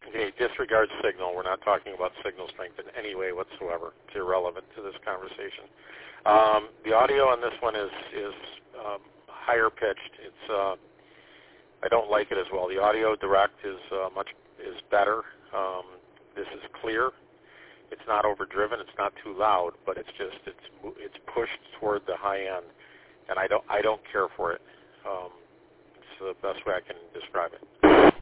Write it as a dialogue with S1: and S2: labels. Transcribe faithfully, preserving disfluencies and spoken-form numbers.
S1: Okay, disregard signal. We're not talking about signal strength in any way whatsoever. It's irrelevant to this conversation. Um, the audio on this one is is um, higher pitched. It's uh, I don't like it as well. The audio direct is uh, much is better. Um, this is clear. It's not overdriven. It's not too loud, but it's just it's it's pushed toward the high end, and I don't I don't care for it. Um, it's the best way I can describe it.